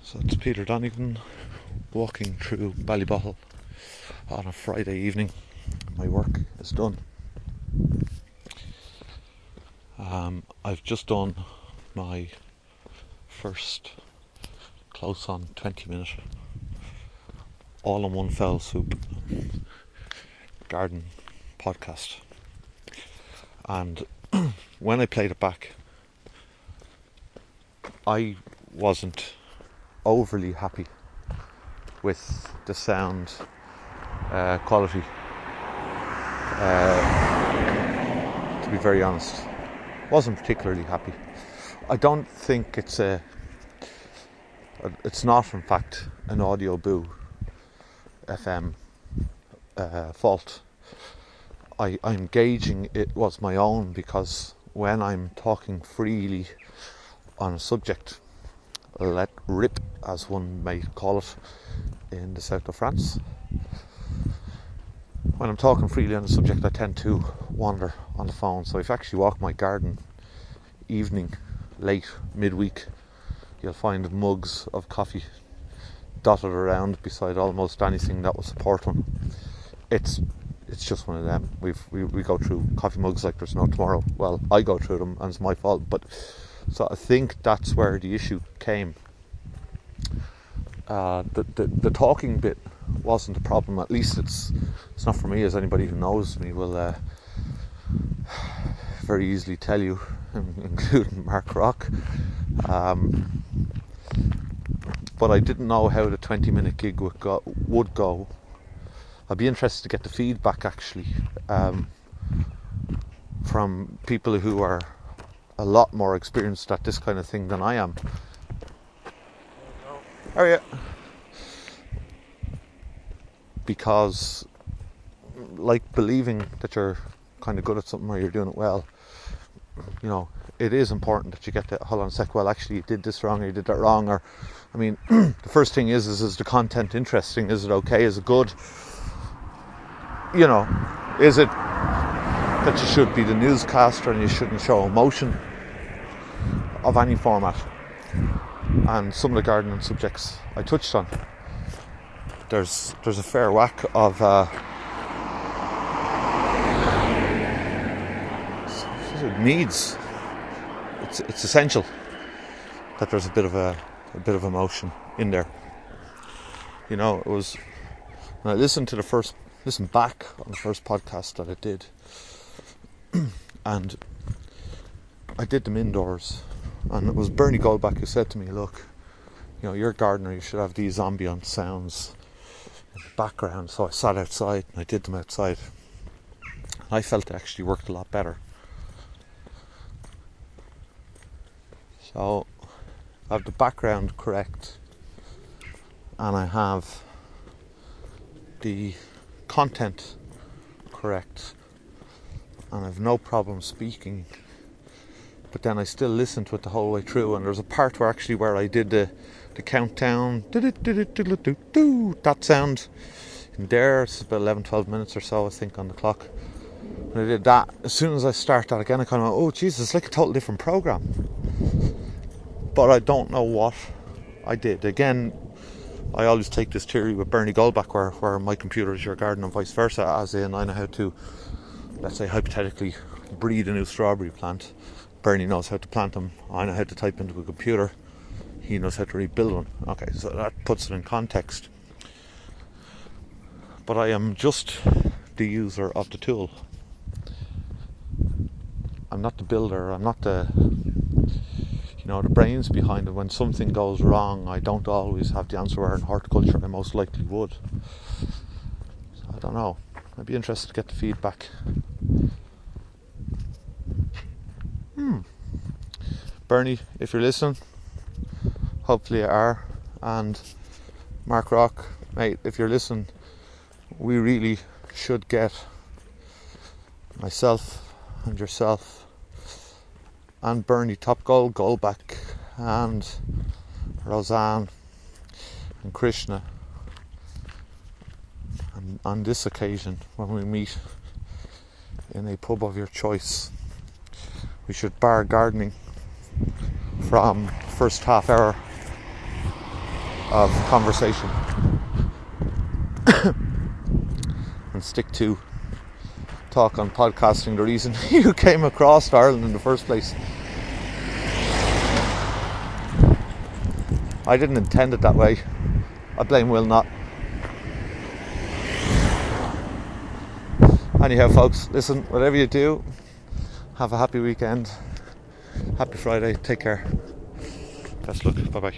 So it's Peter Donegan walking through Ballybottle on a Friday evening. My work is done. I've just done my first close on 20-minute, all in one fell swoop, garden podcast. And when I played it back, I wasn't overly happy with the sound quality, to be very honest. Wasn't particularly happy. I don't think it's not in fact an Audio Boo FM fault. I'm gauging it was my own, because when I'm talking freely on a subject, let rip, as one may call it in the south of France, when I'm talking freely on the subject, I tend to wander on the phone. So if you actually walk my garden evening, late, midweek, you'll find mugs of coffee dotted around beside almost anything that will support one. It's just one of them. We go through coffee mugs like there's no tomorrow. Well, I go through them and it's my fault, but so I think that's where the issue came. The talking bit wasn't a problem. At least it's not for me, as anybody who knows me will very easily tell you, including Mark Rock. But I didn't know how the 20-minute gig would go. I'd be interested to get the feedback actually from people who are a lot more experienced at this kind of thing than I am. How are you? Because, like, believing that you're kind of good at something or you're doing it well, you know, it is important that you get to, hold on a sec, well, actually you did this wrong or you did that wrong, or, I mean, the first thing is the content interesting? Is it okay? Is it good? You know, is it that you should be the newscaster and you shouldn't show emotion of any format? And some of the gardening subjects I touched on, there's a fair whack of needs. It's essential that there's a bit of emotion in there. You know, it was when I listened back on the first podcast that I did, and I did them indoors, and it was Bernie Goldbach who said to me, look, you know, you're a gardener, you should have these ambient sounds in the background. So I sat outside and I did them outside. I felt it actually worked a lot better. So I have the background correct and I have the content correct, and I've no problem speaking, but then I still listen to it the whole way through. And there's a part where I did the countdown, that sound in there. It's about 11-12 minutes or so, I think, on the clock. When I did that, as soon as I start that again, I kind of went, oh Jesus, it's like a total different program. But I don't know what I did. Again, I always take this theory with Bernie Goldbach where my computer is your garden and vice versa, as in I know how to, let's say hypothetically, breed a new strawberry plant. Bernie knows how to plant them. I know how to type into a computer. He knows how to rebuild one. Okay, so that puts it in context. But I am just the user of the tool. I'm not the builder. I'm not the brains behind it. When something goes wrong, I don't always have the answer, where in horticulture I most likely would. So I don't know. I'd be interested to get the feedback. Bernie, if you're listening, hopefully you are, and Mark Rock, mate, if you're listening, we really should get myself and yourself and Bernie Top Goldbach and Roseanne and Krishna, and on this occasion when we meet in a pub of your choice, we should bar gardening from first half hour of conversation and stick to talk on podcasting, the reason you came across Ireland in the first place. I didn't intend it that way. I blame Will not. Anyhow, folks, listen, whatever you do, have a happy weekend. Happy Friday. Take care. Best luck. Bye-bye.